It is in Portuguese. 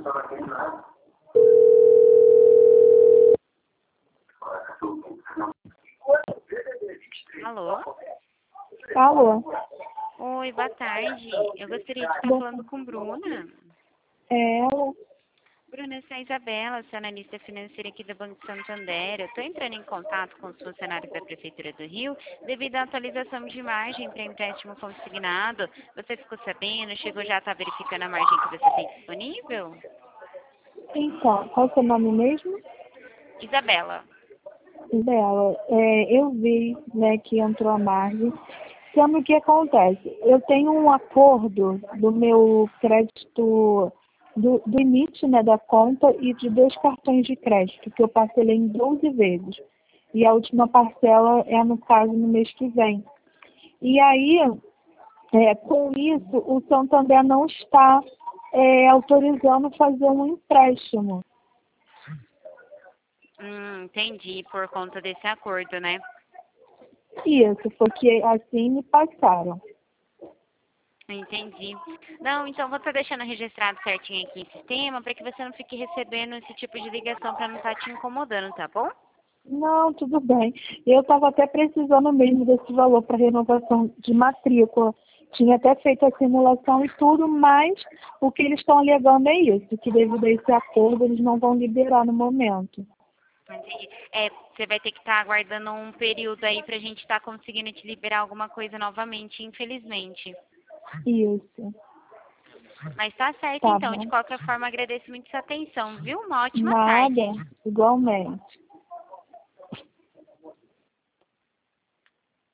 Alô? Alô? Oi, boa tarde. Eu gostaria de estar falando com Bruna. É ela? Bruna, essa é a Isabela, sou analista financeira aqui do Banco Santander. Eu estou entrando em contato com os funcionários da Prefeitura do Rio devido à atualização de margem para empréstimo consignado. Você ficou sabendo? Chegou já a estar verificando a margem que você tem disponível? Então, qual é o seu nome mesmo? Isabela. Dela. Eu vi, né, que entrou a margem. Sendo o que acontece? Eu tenho um acordo do meu crédito, do limite, né, da conta e de 2 cartões de crédito, que eu parcelei em 12 vezes. E a última parcela é, no caso, no mês que vem. E aí, com isso, o Santander não está autorizando fazer um empréstimo. Entendi, por conta desse acordo, né? Isso, porque assim me passaram. Entendi. Não, então vou estar deixando registrado certinho aqui em sistema para que você não fique recebendo esse tipo de ligação para não estar te incomodando, tá bom? Não, tudo bem. Eu estava até precisando mesmo desse valor para renovação de matrícula. Tinha até feito a simulação e tudo, mas o que eles estão alegando é isso, que devido a esse acordo eles não vão liberar no momento. Entendi. Você vai ter que estar aguardando um período aí para a gente estar conseguindo te liberar alguma coisa novamente, infelizmente. Isso, Mas tá certo tá então. De bom. qualquer forma, agradeço muito sua atenção, viu? Uma ótima tarde. Nada, igualmente.